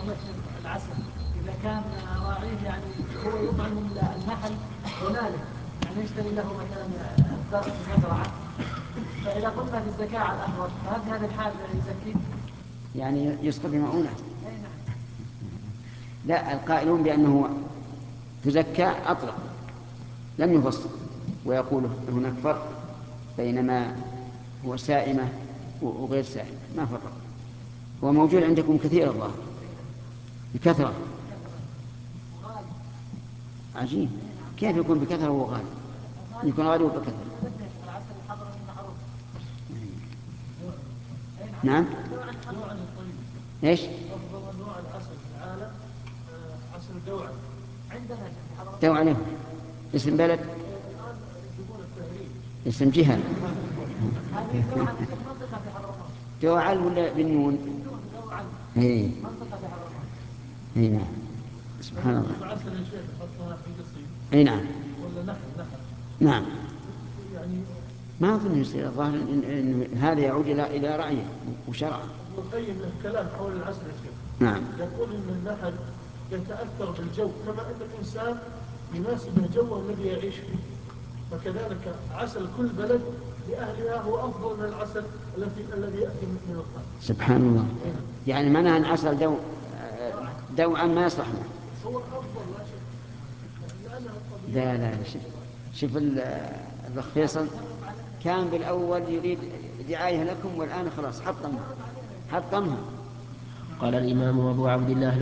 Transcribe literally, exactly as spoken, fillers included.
مثل العسل إذا كان راعيه يعني هو يطعم النحل هنالك يعني يشتري له مثلا أفكار في مزرعة، فإذا قلنا في الزكاة على الأحوط فهل في هذه الحال يزكيه؟ يعني يسقط بمعونة؟ لا، القائلون بأنه تزكى أطلق لم يفصل، ويقول هناك فرق بين ما هو سائمة وغير سائمة، ما فرق. هو موجود عندكم كثير الظاهر بكثرة. عجيب، كيف يكون بكثرة وهو غالي؟ يكون غالي وبكثرة. نعم. ايش؟ افضل انواع العسل في العالم عسل دوعه عندنا. دوعه اسم بلد، اسم جهة. دوعل ولا بالنون؟ اي اي نعم. سبحان الله. عسل يا شيخ يحطها في القصيم. اي نعم. ولا نحل نحل. نعم. يعني ما أظن يصير، الظاهر إن, إن هذا يعود إلى إلى رأيه وشرعه. ابن القيم له كلام حول العسل يا شيخ. نعم. يقول إن النحل يتأثر بالجو كما أن الإنسان يناسبه جوه الذي يعيش فيه، فكذلك عسل كل بلد لأهلها هو أفضل من العسل الذي الذي يأتي من الخارج. سبحان الله. يعني معناها أن عسل دو دوعا ما يصلح له. هو أفضل لا شك. لا لا شوف شوف الأخ فيصل كان بالأول يريد دعاية لكم والآن خلاص حطمها حطمها. قال الإمام أبو عبد الله